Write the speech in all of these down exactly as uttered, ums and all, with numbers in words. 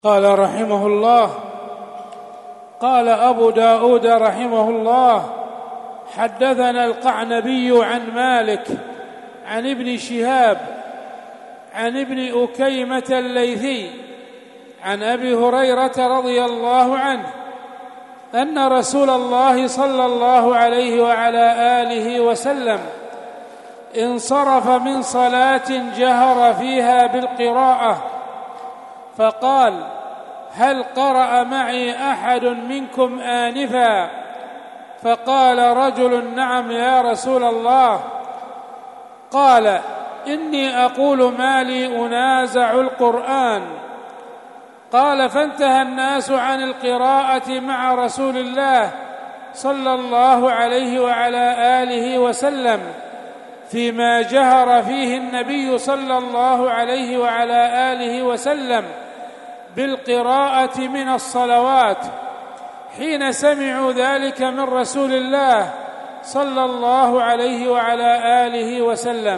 قال رحمه الله: قال أبو داود رحمه الله: حدثنا القعنبي عن مالك عن ابن شهاب عن ابن أكيمة الليثي عن أبي هريرة رضي الله عنه أن رسول الله صلى الله عليه وعلى آله وسلم انصرف من صلاة جهر فيها بالقراءة فقال: هل قرأ معي أحد منكم آنفا؟ فقال رجل: نعم يا رسول الله. قال: إني أقول ما لي أنازع القرآن. قال: فانتهى الناس عن القراءة مع رسول الله صلى الله عليه وعلى آله وسلم فيما جهر فيه النبي صلى الله عليه وعلى آله وسلم بالقراءة من الصلوات حين سمعوا ذلك من رسول الله صلى الله عليه وعلى آله وسلم.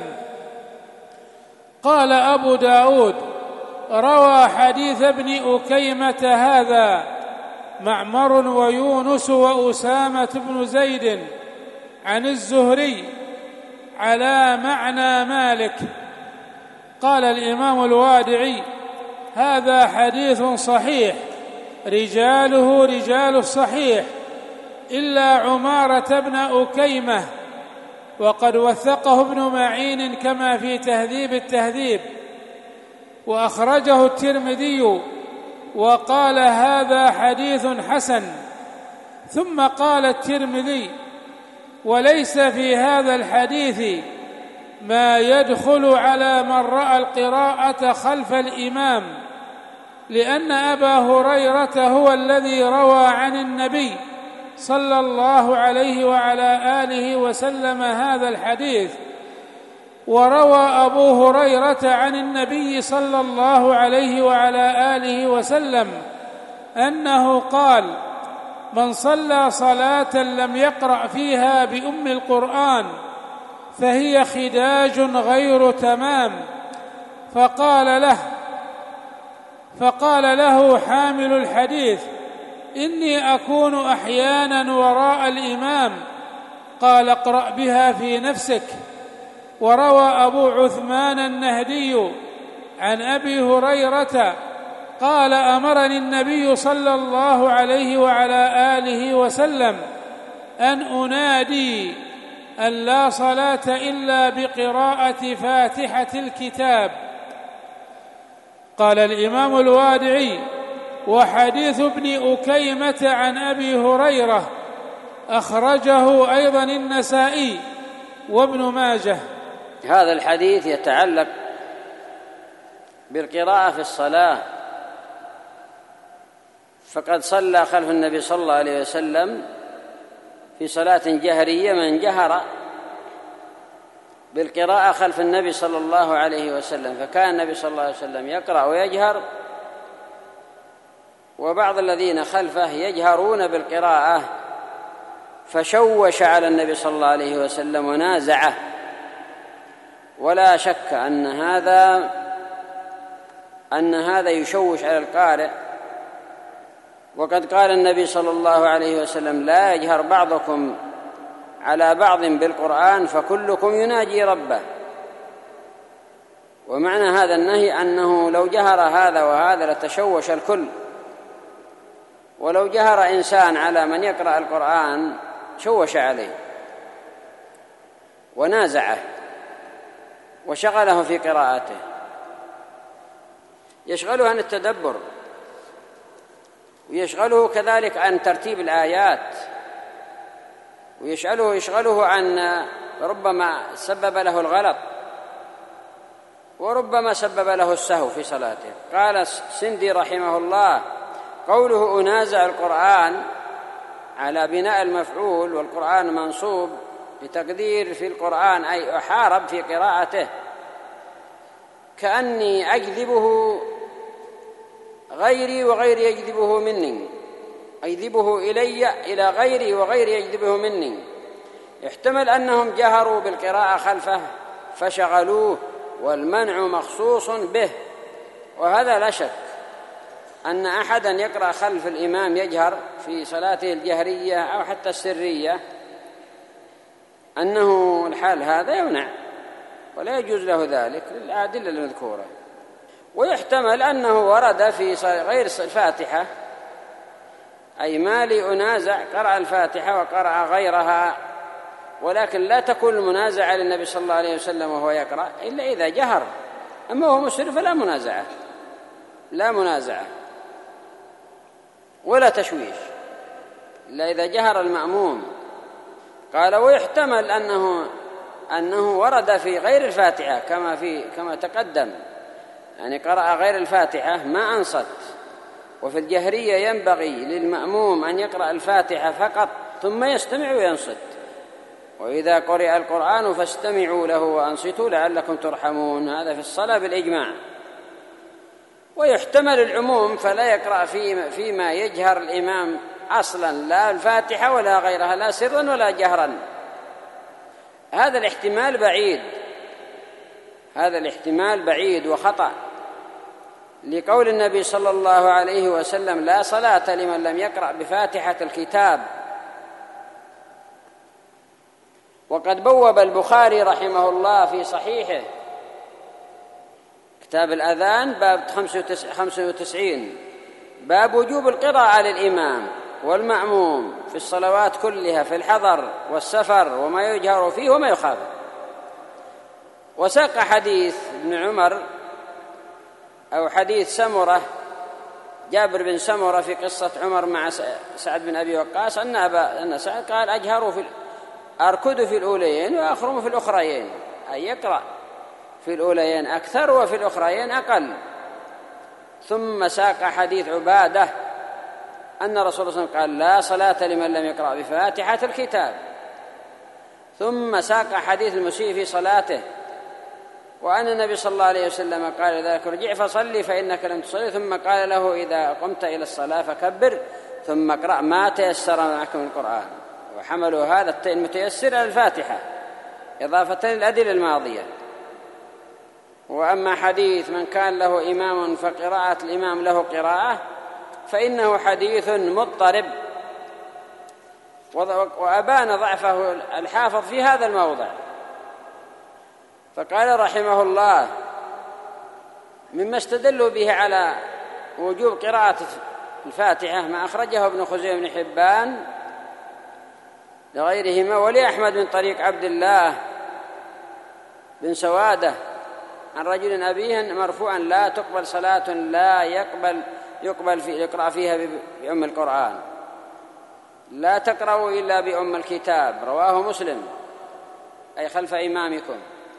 قال أبو داود: روى حديث ابن أكيمة هذا معمر ويونس وأسامة بن زيد عن الزهري على معنى مالك. قال الإمام الوادعي: هذا حديث صحيح رجاله رجال الصحيح إلا عمارة بن أكيمة، وقد وثقه ابن معين كما في تهذيب التهذيب، وأخرجه الترمذي وقال: هذا حديث حسن. ثم قال الترمذي: وليس في هذا الحديث ما يدخل على من رأى القراءة خلف الإمام، لأن أبا هريرة هو الذي روى عن النبي صلى الله عليه وعلى آله وسلم هذا الحديث، وروى أبو هريرة عن النبي صلى الله عليه وعلى آله وسلم أنه قال: من صلى صلاة لم يقرأ فيها بأم القرآن فهي خداج غير تمام. فقال له فقال له حامل الحديث: إني أكون أحيانا وراء الإمام. قال: اقرأ بها في نفسك. وروى أبو عثمان النهدي عن أبي هريرة قال: أمرني النبي صلى الله عليه وعلى آله وسلم أن أنادي أن لا صلاة إلا بقراءة فاتحة الكتاب. قال الإمام الوادعي: وحديث ابن أكيمة عن أبي هريرة أخرجه أيضا النسائي وابن ماجه. هذا الحديث يتعلق بالقراءة في الصلاة، فقد صلى خلف النبي صلى الله عليه وسلم في صلاة جهرية من جهر بالقراءة خلف النبي صلى الله عليه وسلم، فكان النبي صلى الله عليه وسلم يقرأ ويجهر، وبعض الذين خلفه يجهرون بالقراءة، فشوش على النبي صلى الله عليه وسلم ونازعه. ولا شك أن هذا أن هذا يشوش على القارئ، وقد قال النبي صلى الله عليه وسلم: لا يجهر بعضكم على بعض بالقرآن فكلكم يناجي ربه. ومعنى هذا النهي أنه لو جهر هذا وهذا لتشوش الكل، ولو جهر إنسان على من يقرأ القرآن شوش عليه ونازعه وشغله في قراءته، يشغله عن التدبر، ويشغله كذلك عن ترتيب الآيات، ويشغله يشغله عن ربما سبب له الغلط، وربما سبب له السهو في صلاته. قال السندي رحمه الله: قوله أنازع القرآن على بناء المفعول، والقرآن منصوب بتقدير في القرآن أي أحارب في قراءته، كأني أجذبه غيري وغيري يجذبه مني، أجذبه إلي إلى غيري وغيري يجذبه مني. احتمل أنهم جهروا بالقراءة خلفه فشغلوه، والمنع مخصوص به، وهذا لا شك أن أحدا يقرأ خلف الإمام يجهر في صلاته الجهرية أو حتى السرية أنه الحال هذا يمنع ولا يجوز له ذلك للأدلة المذكورة. ويحتمل أنه ورد في غير الفاتحة، أي ما لي أنازع قرأ الفاتحة وقرأ غيرها، ولكن لا تكون المنازعة للنبي صلى الله عليه وسلم وهو يقرأ إلا إذا جهر، أما هو مسر فلا منازعة، لا منازعة ولا تشويش إلا إذا جهر المأموم. قال ويحتمل أنه أنه ورد في غير الفاتحة كما في كما تقدم، يعني قرأ غير الفاتحة ما أنصت، وفي الجهرية ينبغي للمأموم أن يقرأ الفاتحة فقط ثم يستمع وينصت، وإذا قرئ القرآن فاستمعوا له وأنصتوا لعلكم ترحمون، هذا في الصلاة بالإجماع. ويحتمل العموم فلا يقرأ فيما يجهر الإمام أصلا لا الفاتحة ولا غيرها، لا سرا ولا جهرا. هذا الاحتمال بعيد، هذا الاحتمال بعيد وخطأ، لقول النبي صلى الله عليه وسلم لا صلاة لمن لم يقرأ بفاتحة الكتاب. وقد بوب البخاري رحمه الله في صحيحه كتاب الأذان باب خمسة وتسعين باب وجوب القراءة للإمام والمأموم في الصلوات كلها في الحضر والسفر وما يجهر فيه وما يخافت. وساق حديث ابن عمر أو حديث سمرة جابر بن سمرة في قصة عمر مع سعد بن أبي وقاص أن أبا أن سعد قال أجهر في أركض في الأوليين وأخرم في الأخريين، أي يقرأ في الأوليين أكثر وفي الأخريين أقل. ثم ساق حديث عبادة أن رسول الله صلى الله عليه وسلم قال لا صلاة لمن لم يقرأ بفاتحة الكتاب. ثم ساق حديث المسيء في صلاته وأن النبي صلى الله عليه وسلم قال ذلك ارجع فصلي فإنك لم تصلي، ثم قال له إذا قمت إلى الصلاة فكبر ثم اقرأ ما تيسر معك من القرآن. وحملوا هذا المتيسر على الفاتحة إضافة للأدلة الماضية. وأما حديث من كان له إمام فقراءة الإمام له قراءة فإنه حديث مضطرب، وأبان ضعفه الحافظ في هذا الموضع، فقال رحمه الله مما استدلوا به على وجوب قراءة الفاتحة ما أخرجه ابن خزيمة بن حبان لغيرهما ولأحمد من طريق عبد الله بن سوادة عن رجل أبيه مرفوعا لا تقبل صلاة لا يقبل يقبل في يقرأ فيها بأم القرآن، لا تقرأوا إلا بأم الكتاب، رواه مسلم أي خلف إمامكم.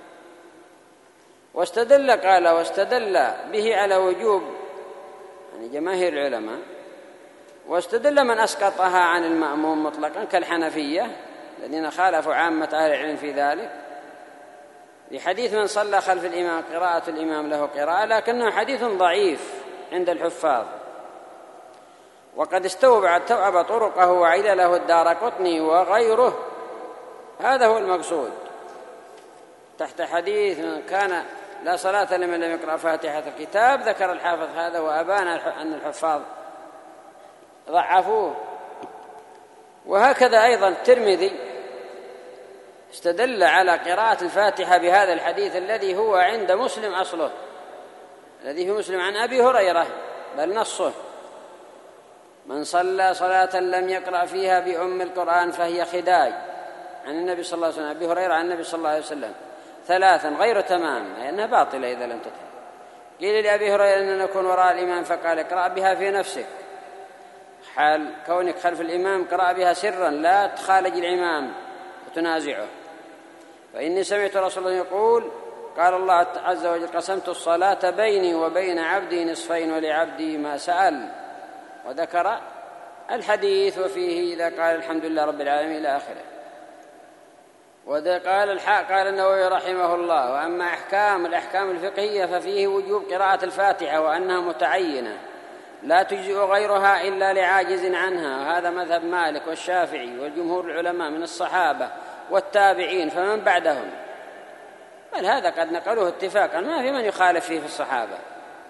واستدل قال واستدل به على وجوب يعني جماهير العلماء، واستدل من أسقطها عن المأموم مطلقا كالحنفية الذين خالفوا عامة أهل العلم في ذلك، لحديث من صلى خلف الإمام قراءة الإمام له قراءة، لكنه حديث ضعيف عند الحفاظ. وقد استوعب طرقه وعلله الدارقطني وغيره، هذا هو المقصود تحت حديث من كان لا صلاة لمن لم يقرأ فاتحة الكتاب. ذكر الحافظ هذا وأبان أن الحفاظ ضعفوه. وهكذا أيضا الترمذي استدل على قراءة الفاتحة بهذا الحديث الذي هو عند مسلم أصله، الذي في مسلم عن أبي هريرة بل نصه من صلى صلاة لم يقرأ فيها بأم القرآن فهي خداج، عن النبي صلى الله عليه وسلم أبي هريرة عن النبي صلى الله عليه وسلم ثلاثا غير تمام لأنها باطلة إذا لم تتم. قيل لأبي هريرة أن نكون وراء الإمام فقال اقرأ بها في نفسك، حال كونك خلف الإمام قرأ بها سرا لا تخالج الإمام وتنازعه. فإني سمعت رسول الله يقول قال الله عز وجل قسمت الصلاة بيني وبين عبدي نصفين ولعبدي ما سأل، وذكر الحديث وفيه إذا قال الحمد لله رب العالمين إلى آخره. وذا قال الحق قال النووي رحمه الله وأما أحكام الأحكام الفقهية ففيه وجوب قراءة الفاتحة وأنها متعينة لا تجزئ غيرها إلا لعاجز عنها، وهذا مذهب مالك والشافعي والجمهور العلماء من الصحابة والتابعين فمن بعدهم، بل هذا قد نقلوه اتفاقا ما في من يخالف فيه في الصحابة.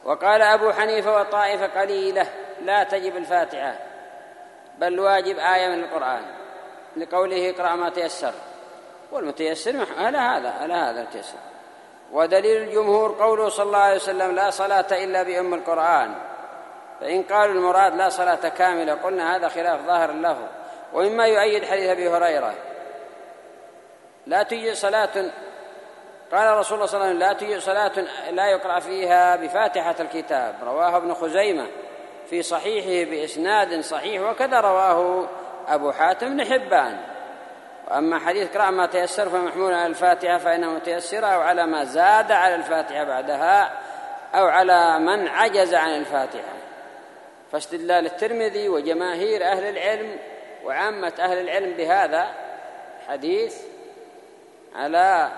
وقال أبو حنيفة وطائفة قليلة لا تجب الفاتحة بل واجب آية من القرآن لقوله اقرأ ما تيسر، والمتيسر على هذا على هذا التيسر. ودليل الجمهور قوله صلى الله عليه وسلم لا صلاة إلا بأم القرآن، فإن قالوا المراد لا صلاة كاملة قلنا هذا خلاف ظاهر له. ومما يؤيد حديث أبي هريرة لا تجزئ صلاة، قال رسول الله صلى الله عليه وسلم لا تجزئ صلاة لا يقرأ فيها بفاتحة الكتاب، رواه ابن خزيمة في صحيحه بإسناد صحيح، وكذا رواه أبو حاتم بن حبان. وأما حديث اقرأ ما تيسر فمحمول على الفاتحة فإنه متيسر، أو على ما زاد على الفاتحة بعدها، أو على من عجز عن الفاتحة. فاستدلال الترمذي وجماهير أهل العلم وعامة أهل العلم بهذا حديث على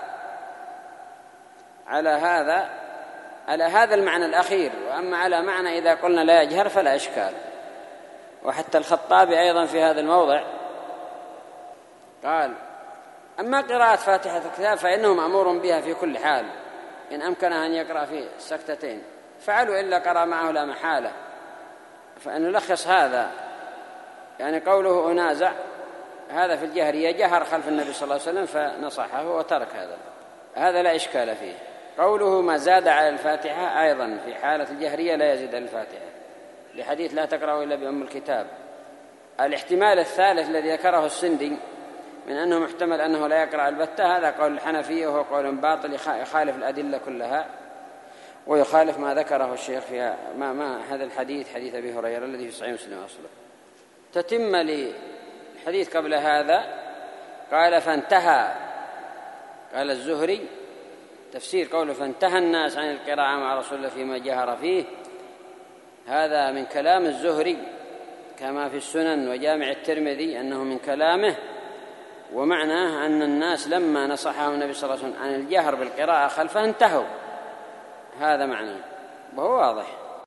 على هذا على هذا المعنى الأخير. وأما على معنى إذا قلنا لا يجهر فلا إشكال. وحتى الخطابي أيضا في هذا الموضع قال أما قراءة فاتحة الكتاب فإنه مأمور بها في كل حال إن أمكنه أن يقرأ في السكتتين فعلوا إلا قرأ معه لا محالة. فإن نلخص هذا يعني قوله أنازع هذا في الجهرية جهر خلف النبي صلى الله عليه وسلم فنصحه وترك هذا، هذا لا إشكال فيه. قوله ما زاد على الفاتحة أيضا في حالة الجهرية لا يزيد على الفاتحة لحديث لا تقرأوا إلا بأم الكتاب. الاحتمال الثالث الذي ذكره السندي من أنه محتمل أنه لا يقرأ البتة، هذا قول الحنفية وهو قول باطل يخالف الأدلة كلها ويخالف ما ذكره الشيخ في ما, ما هذا الحديث حديث أبي هريرة الذي في صحيح مسلم أصله. تتم للحديث قبل هذا قال فانتهى، قال الزهري تفسير قوله فانتهى الناس عن القراءة مع رسول الله فيما جهر فيه، هذا من كلام الزهري كما في السنن وجامع الترمذي أنه من كلامه، ومعناه أن الناس لما نصحهم النبي صلى الله عليه وسلم عن الجهر بالقراءة خلفه انتهوا، هذا معناه وهو واضح.